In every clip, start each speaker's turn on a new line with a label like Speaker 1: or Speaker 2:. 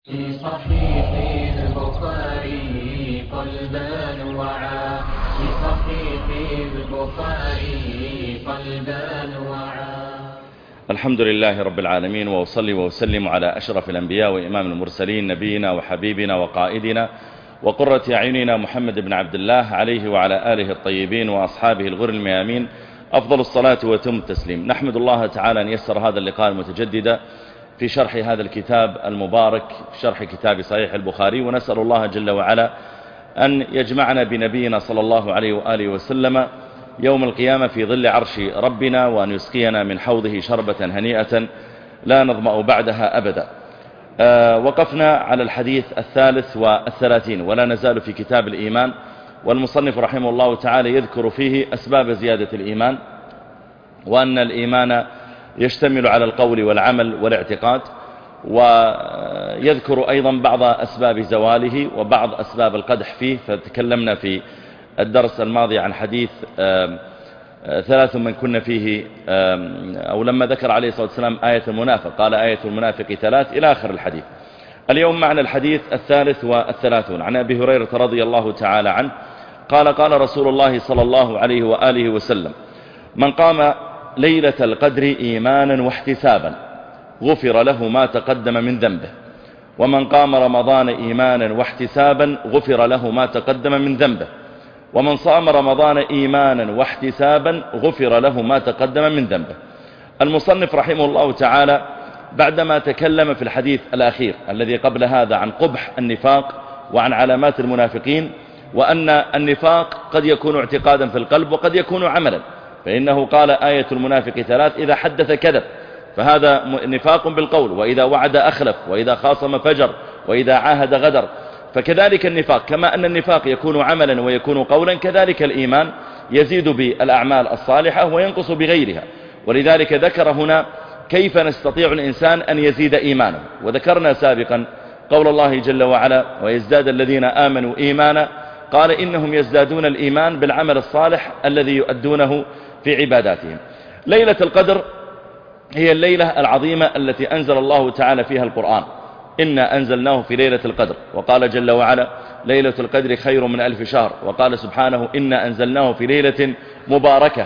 Speaker 1: في صحيح البخاري قلبان وعا في صحيح البخاري قلبان وعا.
Speaker 2: الحمد لله رب العالمين، وأصلي وأسلم على أشرف الأنبياء وإمام المرسلين نبينا وحبيبنا وقائدنا وقرة أعيننا محمد بن عبد الله عليه وعلى آله الطيبين وأصحابه الغر الميامين أفضل الصلاة وتم التسليم. نحمد الله تعالى أن يسر هذا اللقاء المتجدد في شرح هذا الكتاب المبارك، في شرح كتاب صحيح البخاري، ونسأل الله جل وعلا أن يجمعنا بنبينا صلى الله عليه وآله وسلم يوم القيامة في ظل عرش ربنا، وأن يسقينا من حوضه شربة هنيئة لا نظمأ بعدها أبدا. وقفنا على الحديث 33 ولا نزال في كتاب الإيمان، والمصنف رحمه الله تعالى يذكر فيه أسباب زيادة الإيمان، وأن الإيمان يشتمل على القول والعمل والاعتقاد، ويذكر أيضا بعض أسباب زواله وبعض أسباب القدح فيه. فتكلمنا في الدرس الماضي عن حديث 3 من كنا فيه، أو لما ذكر عليه الصلاة والسلام آية المنافق قال آية المنافق 3 إلى آخر الحديث. اليوم معنا الحديث 33 عن أبي هريرة رضي الله تعالى عنه قال قال رسول الله صلى الله عليه وآله وسلم: من قام ليلة القدر إيمانا واحتسابا غفر له ما تقدم من ذنبه، ومن قام رمضان إيمانا واحتسابا غفر له ما تقدم من ذنبه، ومن صام رمضان إيمانا واحتسابا غفر له ما تقدم من ذنبه. المصنف رحمه الله تعالى بعدما تكلم في الحديث الأخير الذي قبل هذا عن قبح النفاق وعن علامات المنافقين، وأن النفاق قد يكون اعتقادا في القلب وقد يكون عملا، فإنه قال آية المنافق 3: إذا حدث كذب، فهذا نفاق بالقول، وإذا وعد أخلف، وإذا خاصم فجر، وإذا عاهد غدر. فكذلك النفاق، كما أن النفاق يكون عملا ويكون قولا، كذلك الإيمان يزيد بالأعمال الصالحة وينقص بغيرها. ولذلك ذكر هنا كيف نستطيع الإنسان أن يزيد إيمانه. وذكرنا سابقا قول الله جل وعلا: ويزداد الذين آمنوا إيمانا، قال إنهم يزدادون الإيمان بالعمل الصالح الذي يؤدونه في عباداتهم. ليلة القدر هي الليلة العظيمة التي أنزل الله تعالى فيها القرآن: إنا أنزلناه في ليلة القدر. وقال جل وعلا: ليلة القدر خير من 1000 شهر. وقال سبحانه: إنا أنزلناه في ليلة مباركة.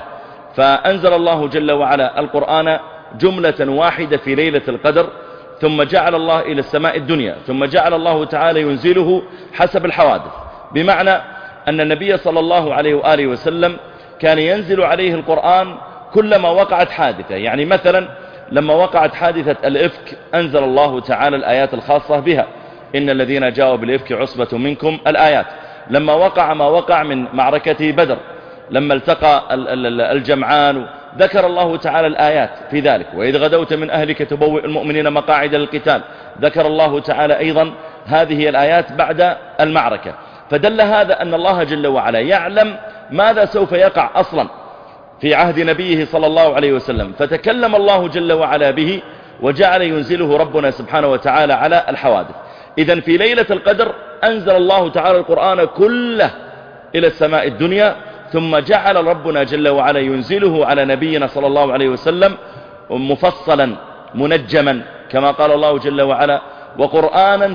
Speaker 2: فأنزل الله جل وعلا القرآن جملة واحدة في ليلة القدر، ثم جعل الله إلى السماء الدنيا، ثم جعل الله تعالى ينزله حسب الحوادث، بمعنى أن النبي صلى الله عليه وآله وسلم كان ينزل عليه القرآن كلما وقعت حادثة. يعني مثلا لما وقعت حادثة الإفك أنزل الله تعالى الآيات الخاصة بها: إن الذين جاءوا بالإفك عصبة منكم، الآيات. لما وقع ما وقع من معركة بدر، لما التقى الجمعان، ذكر الله تعالى الآيات في ذلك: وإذ غدوت من أهلك تبوئ المؤمنين مقاعد للقتال. ذكر الله تعالى أيضا هذه الآيات بعد المعركة. فدل هذا أن الله جل وعلا يعلم ماذا سوف يقع أصلا في عهد نبيه صلى الله عليه وسلم، فتكلم الله جل وعلا به وجعل ينزله ربنا سبحانه وتعالى على الحوادث. إذن في ليلة القدر أنزل الله تعالى القرآن كله إلى السماء الدنيا، ثم جعل ربنا جل وعلا ينزله على نبينا صلى الله عليه وسلم مفصلا منجما، كما قال الله جل وعلا: وقرآنا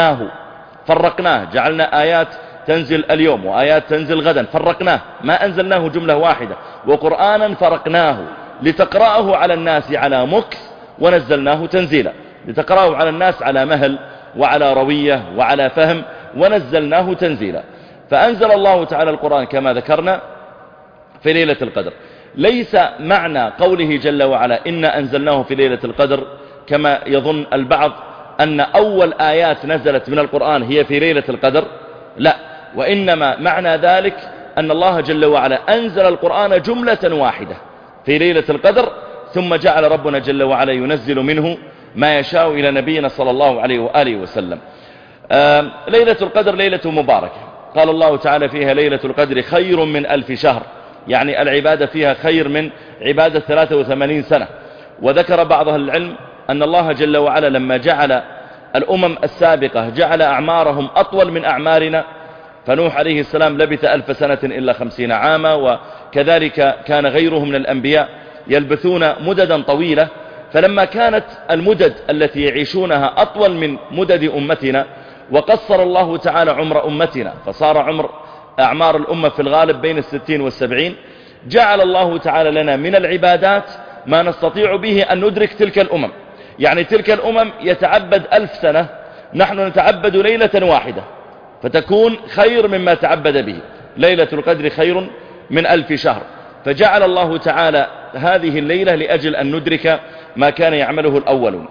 Speaker 2: فرقناه، جعلنا آيات تنزل اليوم وآيات تنزل غدا، فرقناه، ما أنزلناه جملة واحدة. وقرآنا فرقناه لتقرأه على الناس على مكث، ونزلناه تنزيلا، لتقرأه على الناس على مهل وعلى روية وعلى فهم، ونزلناه تنزيلا. فأنزل الله تعالى القرآن كما ذكرنا في ليلة القدر. ليس معنى قوله جل وعلا إنا أنزلناه في ليلة القدر كما يظن البعض أن أول آيات نزلت من القرآن هي في ليلة القدر، لا، وإنما معنى ذلك أن الله جل وعلا أنزل القرآن جملة واحدة في ليلة القدر، ثم جعل ربنا جل وعلا ينزل منه ما يشاء إلى نبينا صلى الله عليه وآله وسلم. ليلة القدر ليلة مباركة، قال الله تعالى فيها: ليلة القدر خير من 1000 شهر، يعني العبادة فيها خير من عبادة 83 سنة. وذكر بعض أهل العلم أن الله جل وعلا لما جعل الأمم السابقة جعل أعمارهم أطول من أعمارنا، فنوح عليه السلام لبث 1000 سنة إلا 50 عاما، وكذلك كان غيره من الأنبياء يلبثون مددا طويلة. فلما كانت المدد التي يعيشونها أطول من مدد أمتنا، وقصر الله تعالى عمر أمتنا فصار أعمار الأمة في الغالب بين 60 و70، جعل الله تعالى لنا من العبادات ما نستطيع به أن ندرك تلك الأمم. يعني تلك الأمم يتعبد 1000 سنة، نحن نتعبد ليلة واحدة فتكون خير مما تعبد به. ليلة القدر خير من 1000 شهر. فجعل الله تعالى هذه الليلة لأجل أن ندرك ما كان يعمله الأولون.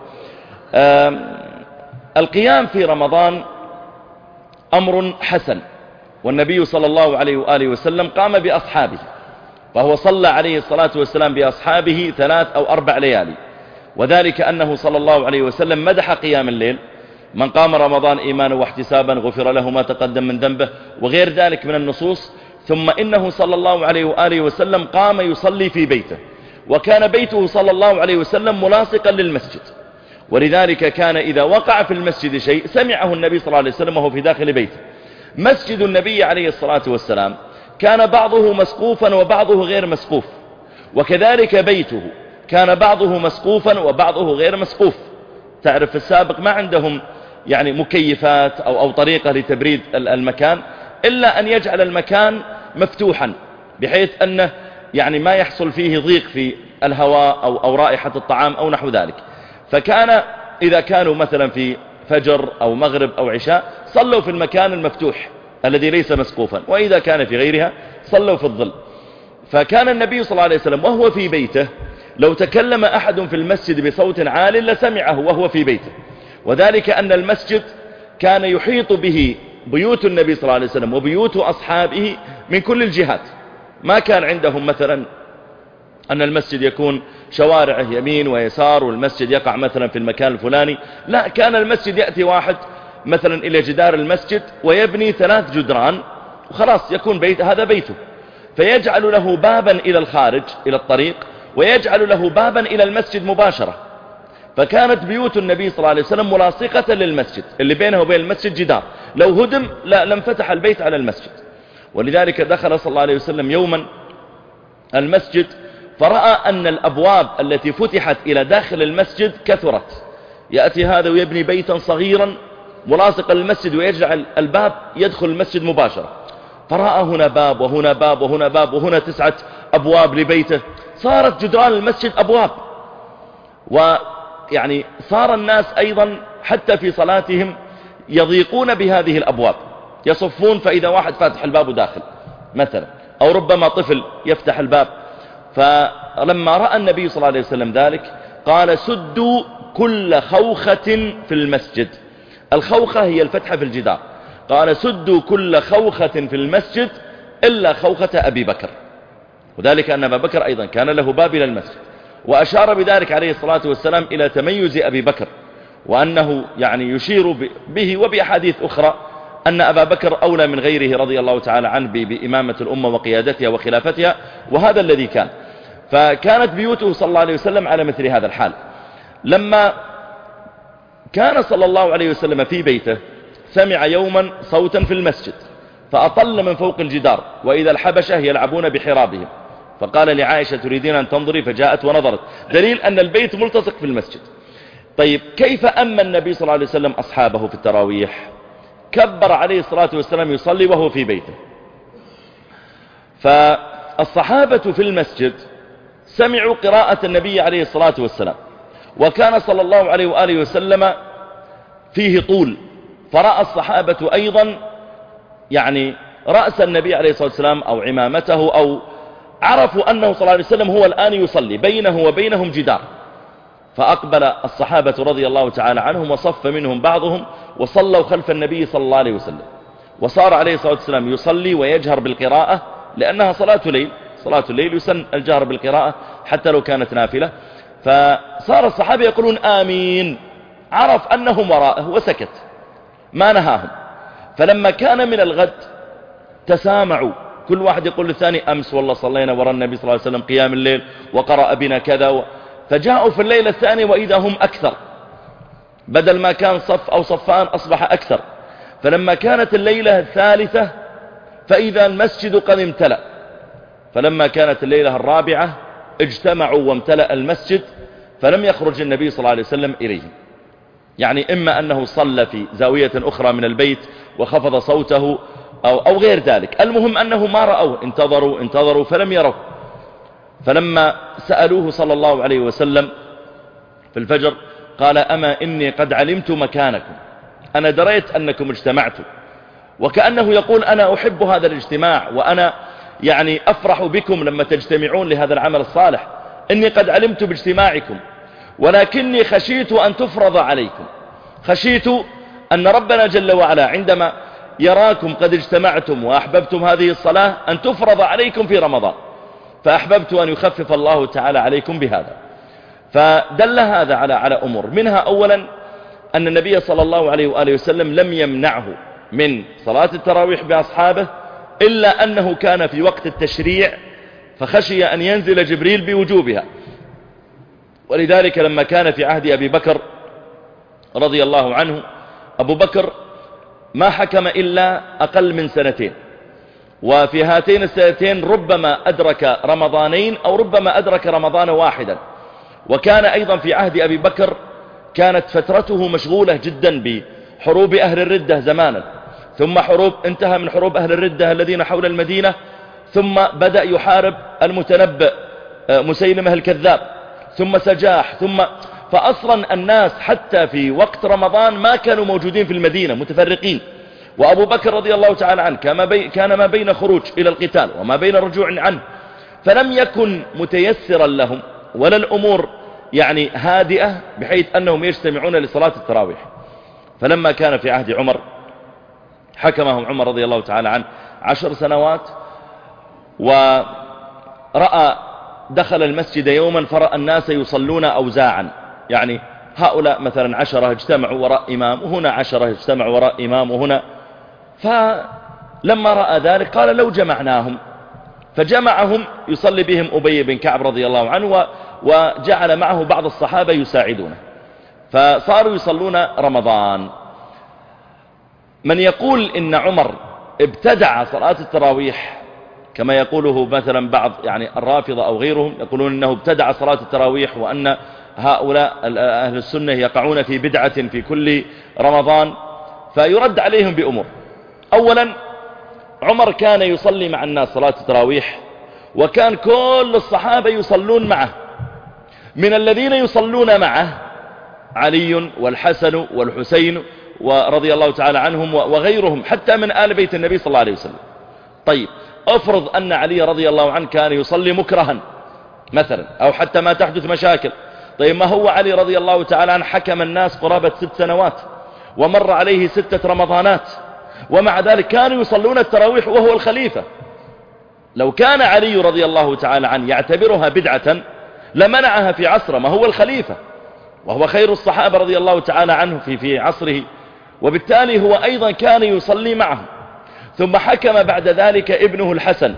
Speaker 2: القيام في رمضان أمر حسن، والنبي صلى الله عليه وآله وسلم قام بأصحابه، فهو صلى عليه الصلاة والسلام بأصحابه 3 أو 4 ليالي، وذلك أنه صلى الله عليه وسلم مدح قيام الليل: من قام رمضان إيمانا واحتسابا غفر له ما تقدم من ذنبه، وغير ذلك من النصوص. ثم إنه صلى الله عليه وآله وسلم قام يصلي في بيته، وكان بيته صلى الله عليه وسلم ملاصقا للمسجد، ولذلك كان إذا وقع في المسجد شيء سمعه النبي صلى الله عليه وسلم وهو في داخل بيته. مسجد النبي عليه الصلاة والسلام كان بعضه مسقوفا وبعضه غير مسقوف، وكذلك بيته كان بعضه مسقوفا وبعضه غير مسقوف. تعرف في السابق ما عندهم يعني مكيفات أو طريقة لتبريد المكان، إلا أن يجعل المكان مفتوحا بحيث أنه يعني ما يحصل فيه ضيق في الهواء أو رائحة الطعام أو نحو ذلك. فكان إذا كانوا مثلا في فجر أو مغرب أو عشاء صلوا في المكان المفتوح الذي ليس مسقوفا، وإذا كان في غيرها صلوا في الظل. فكان النبي صلى الله عليه وسلم وهو في بيته لو تكلم أحد في المسجد بصوت عال لسمعه وهو في بيته، وذلك أن المسجد كان يحيط به بيوت النبي صلى الله عليه وسلم وبيوت أصحابه من كل الجهات. ما كان عندهم مثلا أن المسجد يكون شوارعه يمين ويسار والمسجد يقع مثلا في المكان الفلاني، لا، كان المسجد يأتي واحد مثلا إلى جدار المسجد ويبني 3 جدران وخلاص يكون هذا بيته، فيجعل له بابا إلى الخارج إلى الطريق، ويجعل له بابا إلى المسجد مباشرة. فكانت بيوت النبي صلى الله عليه وسلم ملاصقة للمسجد، اللي بينه وبين المسجد جدار، لو هدم لم فتح البيت على المسجد. ولذلك دخل صلى الله عليه وسلم يوما المسجد فرأى أن الأبواب التي فتحت إلى داخل المسجد كثرت، يأتي هذا ويبني بيتا صغيرا ملاصقا للمسجد ويجعل الباب يدخل المسجد مباشرة، فرأى هنا باب وهنا باب وهنا باب وهنا 9 أبواب لبيته، صارت جدران المسجد أبواب. ويعني صار الناس أيضا حتى في صلاتهم يضيقون بهذه الأبواب، يصفون فإذا واحد فاتح الباب داخل مثلا، أو ربما طفل يفتح الباب. فلما رأى النبي صلى الله عليه وسلم ذلك قال: سدوا كل خوخة في المسجد. الخوخة هي الفتحة في الجدار. قال: سدوا كل خوخة في المسجد إلا خوخة أبي بكر، وذلك أن أبا بكر أيضا كان له باب إلى المسجد. وأشار بذلك عليه الصلاة والسلام إلى تميز أبي بكر، وأنه يعني يشير به وبأحاديث أخرى أن أبا بكر أولى من غيره رضي الله تعالى عنه بإمامة الأمة وقيادتها وخلافتها، وهذا الذي كان. فكانت بيوته صلى الله عليه وسلم على مثل هذا الحال. لما كان صلى الله عليه وسلم في بيته سمع يوما صوتا في المسجد فأطل من فوق الجدار، وإذا الحبشة يلعبون بحرابهم، فقال لعائشة: تريدين أن تنظري؟ فجاءت ونظرت، دليل أن البيت ملتصق في المسجد. طيب كيف أما النبي صلى الله عليه وسلم أصحابه في التراويح؟ كبر عليه الصلاة والسلام يصلي وهو في بيته. فالصحابة في المسجد سمعوا قراءة النبي عليه الصلاة والسلام، وكان صلى الله عليه وآله وسلم فيه طول، فرأى الصحابة أيضا يعني رأس النبي عليه الصلاة والسلام أو عمامته، أو عرفوا أنه صلى الله عليه وسلم هو الآن يصلي، بينه وبينهم جدار. فأقبل الصحابة رضي الله تعالى عنهم وصف منهم بعضهم وصلوا خلف النبي صلى الله عليه وسلم، وصار عليه الصلاة والسلام يصلي ويجهر بالقراءة، لأنها صلاة ليل، صلاة الليل يسن الجهر بالقراءة حتى لو كانت نافلة. فصار الصحابة يقولون آمين، عرف أنهم وراءه وسكت ما نهاهم. فلما كان من الغد تسامعوا، كل واحد يقول للثاني: أمس والله صلينا وراء النبي صلى الله عليه وسلم قيام الليل وقرأ بنا كذا فجاءوا في الليلة الثانية وإذا هم أكثر، بدل ما كان صف أو صفان أصبح أكثر. فلما كانت الليلة الثالثة فإذا المسجد قد امتلأ، فلما كانت الليلة الرابعة اجتمعوا وامتلأ المسجد، فلم يخرج النبي صلى الله عليه وسلم إليهم. يعني إما أنه صلى في زاوية أخرى من البيت وخفض صوته أو غير ذلك، المهم أنه ما رأوه، انتظروا فلم يروه. فلما سألوه صلى الله عليه وسلم في الفجر قال أما إني قد علمت مكانكم، أنا دريت أنكم اجتمعتم، وكأنه يقول أنا أحب هذا الاجتماع، وأنا يعني أفرح بكم لما تجتمعون لهذا العمل الصالح، إني قد علمت باجتماعكم، ولكني خشيت أن تفرض عليكم، خشيت أن ربنا جل وعلا عندما يراكم قد اجتمعتم وأحببتم هذه الصلاة أن تفرض عليكم في رمضان، فأحببت أن يخفف الله تعالى عليكم بهذا. فدل هذا على أمور، منها أولا أن النبي صلى الله عليه وآله وسلم لم يمنعه من صلاة التراويح بأصحابه، إلا أنه كان في وقت التشريع فخشي أن ينزل جبريل بوجوبها. ولذلك لما كان في عهد أبي بكر رضي الله عنه، أبو بكر ما حكم إلا أقل من 2 سنين، وفي هاتين السنتين ربما أدرك رمضانين أو ربما أدرك رمضان واحدا. وكان أيضا في عهد أبي بكر كانت فترته مشغولة جدا بحروب أهل الردة زمانا، ثم انتهى من حروب أهل الردة الذين حول المدينة، ثم بدأ يحارب المتنبئ مسيلمة الكذاب، ثم سجاح، فأصلا الناس حتى في وقت رمضان ما كانوا موجودين في المدينة، متفرقين. وأبو بكر رضي الله تعالى عنه كان ما بين خروج إلى القتال وما بين رجوع عنه، فلم يكن متيسرا لهم ولا الأمور يعني هادئة بحيث أنهم يجتمعون لصلاة التراويح. فلما كان في عهد عمر حكمهم عمر رضي الله تعالى عنه 10 سنوات، ورأى دخل المسجد يوما فرأى الناس يصلون أوزاعا، يعني هؤلاء مثلا 10 اجتمعوا وراء إمام، وهنا 10 اجتمعوا وراء إمام، وهنا. فلما رأى ذلك قال لو جمعناهم، فجمعهم يصلي بهم أبي بن كعب رضي الله عنه، وجعل معه بعض الصحابة يساعدونه، فصاروا يصلون رمضان. من يقول إن عمر ابتدع صلاة التراويح كما يقوله مثلا بعض يعني الرافضة أو غيرهم، يقولون إنه ابتدع صلاة التراويح وأن هؤلاء أهل السنة يقعون في بدعة في كل رمضان، فيرد عليهم بأمور. أولا عمر كان يصلي مع الناس صلاة التراويح، وكان كل الصحابة يصلون معه، من الذين يصلون معه علي والحسن والحسين ورضي الله تعالى عنهم وغيرهم، حتى من آل بيت النبي صلى الله عليه وسلم. طيب افرض أن علي رضي الله عنه كان يصلي مكرها مثلا، أو حتى ما تحدث مشاكل. طيب ما هو علي رضي الله تعالى عنه حكم الناس قرابة 6 سنوات، ومر عليه 6 رمضانات، ومع ذلك كانوا يصلون التراويح وهو الخليفة. لو كان علي رضي الله تعالى عنه يعتبرها بدعة لمنعها في عصره، ما هو الخليفة وهو خير الصحابة رضي الله تعالى عنه في عصره، وبالتالي هو أيضا كان يصلي معه. ثم حكم بعد ذلك ابنه الحسن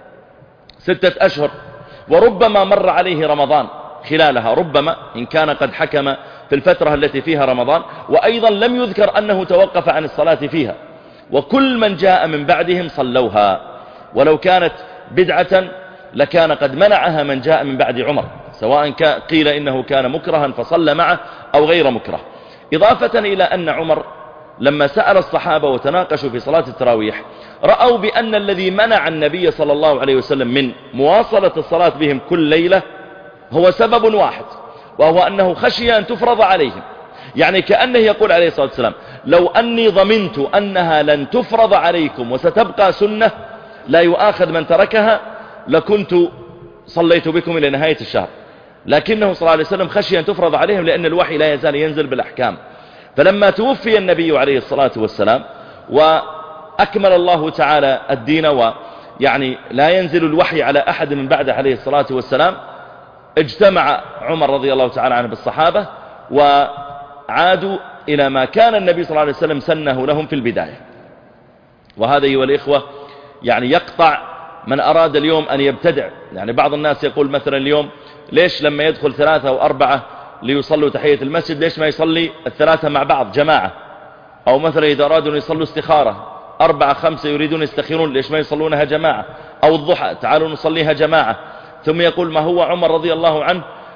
Speaker 2: 6 أشهر، وربما مر عليه رمضان خلالها، ربما إن كان قد حكم في الفترة التي فيها رمضان، وأيضا لم يذكر أنه توقف عن الصلاة فيها. وكل من جاء من بعدهم صلوها، ولو كانت بدعة لكان قد منعها من جاء من بعد عمر، سواء قيل إنه كان مكرها فصلى معه أو غير مكره. إضافة إلى أن عمر لما سأل الصحابة وتناقشوا في صلاة التراويح رأوا بأن الذي منع النبي صلى الله عليه وسلم من مواصلة الصلاة بهم كل ليلة هو سبب واحد، وهو أنه خشي أن تفرض عليهم. يعني كأنه يقول عليه الصلاة والسلام لو أني ضمنت أنها لن تفرض عليكم وستبقى سنة لا يؤاخذ من تركها لكنت صليت بكم إلى نهاية الشهر، لكنه صلى الله عليه وسلم خشي أن تفرض عليهم لأن الوحي لا يزال ينزل بالأحكام. فلما توفي النبي عليه الصلاة والسلام وأكمل الله تعالى الدين، ويعني لا ينزل الوحي على أحد من بعد عليه الصلاة والسلام، اجتمع عمر رضي الله تعالى عنه بالصحابة وعادوا إلى ما كان النبي صلى الله عليه وسلم سنه لهم في البداية. وهذا أيها الإخوة يعني يقطع من أراد اليوم أن يبتدع. يعني بعض الناس يقول مثلا اليوم ليش لما يدخل 3 أو 4 ليصلوا تحية المسجد ليش ما يصلي 3 مع بعض جماعة؟ أو مثلا إذا أرادوا أن يصلوا استخارة 4 5 يريدون يستخيرون ليش ما يصلونها جماعة؟ أو الضحى تعالوا نصليها جماعة. ثم يقول ما هو عمر رضي الله عنه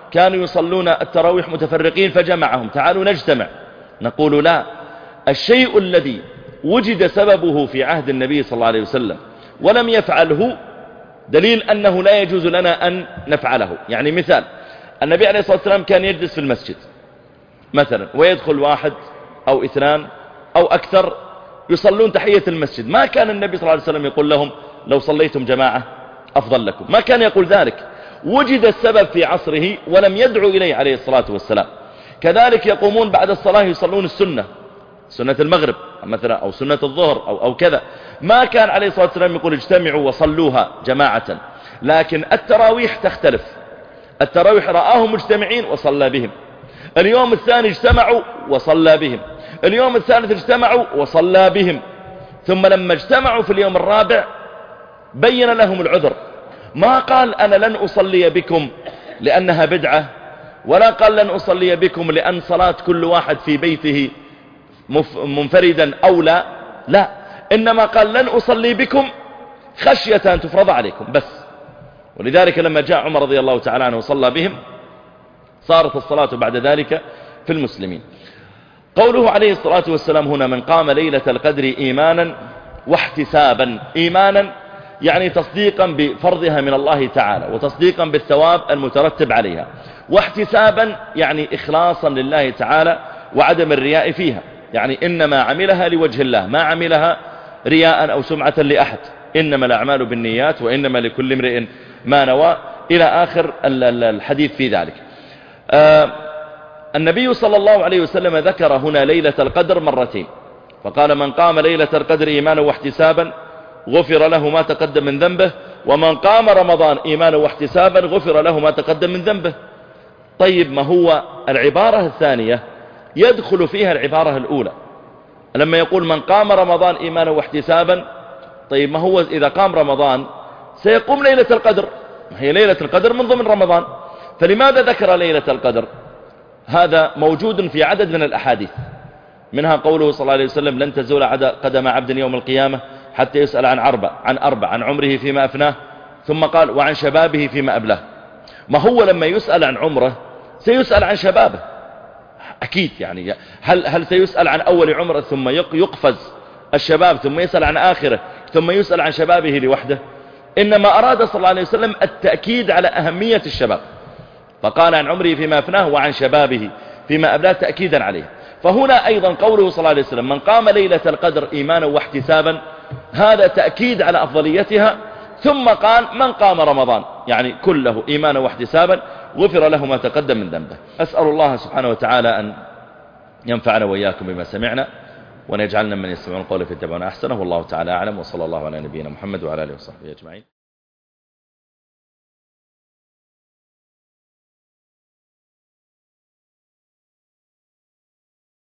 Speaker 2: كانوا يصلون التراويح متفرقين فجمعهم، تعالوا نجتمع. نقول لا، الشيء الذي وجد سببه في عهد النبي صلى الله عليه وسلم ولم يفعله دليل أنه لا يجوز لنا أن نفعله. يعني مثال، النبي عليه الصلاة والسلام كان يجلس في المسجد مثلا ويدخل واحد أو اثنان أو أكثر يصلون تحية المسجد، ما كان النبي صلى الله عليه وسلم يقول لهم لو صليتم جماعة أفضل لكم، ما كان يقول ذلك. وجد السبب في عصره ولم يدعو إليه عليه الصلاة والسلام. كذلك يقومون بعد الصلاة يصلون السنة، سنة المغرب مثلا أو سنة الظهر أو كذا، ما كان عليه الصلاة والسلام يقول اجتمعوا وصلوها جماعة. لكن التراويح تختلف، التراويح رآهم مجتمعين وصلى بهم، اليوم الثاني اجتمعوا وصلى بهم، اليوم الثالث اجتمعوا وصلى بهم، ثم لما اجتمعوا في اليوم الرابع بين لهم العذر، ما قال أنا لن أصلي بكم لأنها بدعة، ولا قال لن أصلي بكم لأن صلاة كل واحد في بيته منفردا أو لا، إنما قال لن أصلي بكم خشية أن تفرض عليكم بس. ولذلك لما جاء عمر رضي الله تعالى عنه وصلى بهم صارت الصلاة بعد ذلك في المسلمين. قوله عليه الصلاة والسلام هنا من قام ليلة القدر إيمانا واحتسابا، إيمانا يعني تصديقا بفرضها من الله تعالى وتصديقا بالثواب المترتب عليها، واحتسابا يعني إخلاصا لله تعالى وعدم الرياء فيها، يعني إنما عملها لوجه الله، ما عملها رياء أو سمعة لأحد، إنما الأعمال بالنيات وإنما لكل امرئ ما نوى، إلى آخر الحديث في ذلك. النبي صلى الله عليه وسلم ذكر هنا ليلة القدر مرتين، فقال من قام ليلة القدر إيمانا واحتسابا غفر له ما تقدم من ذنبه، ومن قام رمضان إيمانا واحتسابا غفر له ما تقدم من ذنبه. طيب ما هو العبارة الثانية يدخل فيها العبارة الأولى لما يقول من قام رمضان إيمانا واحتسابا؟ طيب ما هو إذا قام رمضان سيقوم ليلة القدر، هي ليلة القدر من ضمن رمضان، فلماذا ذكر ليلة القدر؟ هذا موجود في عدد من الأحاديث، منها قوله صلى الله عليه وسلم لن تزول قدم عبد يوم القيامة حتى يسأل عن أربع، عن عمره فيما أفناه، ثم قال وعن شبابه فيما أبلاه. ما هو لما يسأل عن عمره سيسأل عن شبابه أكيد، يعني هل سيسأل عن أول عمره ثم يقفز الشباب ثم يسأل عن آخره ثم يسأل عن شبابه لوحده؟ إنما أراد صلى الله عليه وسلم التأكيد على أهمية الشباب، فقال عن عمره فيما أفناه وعن شبابه فيما أبلاه تأكيدا عليه. فهنا أيضا قوله صلى الله عليه وسلم من قام ليلة القدر إيمانا واحتسابا، هذا تأكيد على أفضليتها. ثم قال من قام رمضان يعني كله إيمانا واحتسابا غفر له ما تقدم من ذنبه. أسأل الله سبحانه وتعالى أن ينفعنا وإياكم بما سمعنا، وأن يجعلنا من يستمعون القول فيتبعون أحسنه، والله تعالى أعلم، وصلى الله على نبينا محمد وعلى آله وصحبه أجمعين.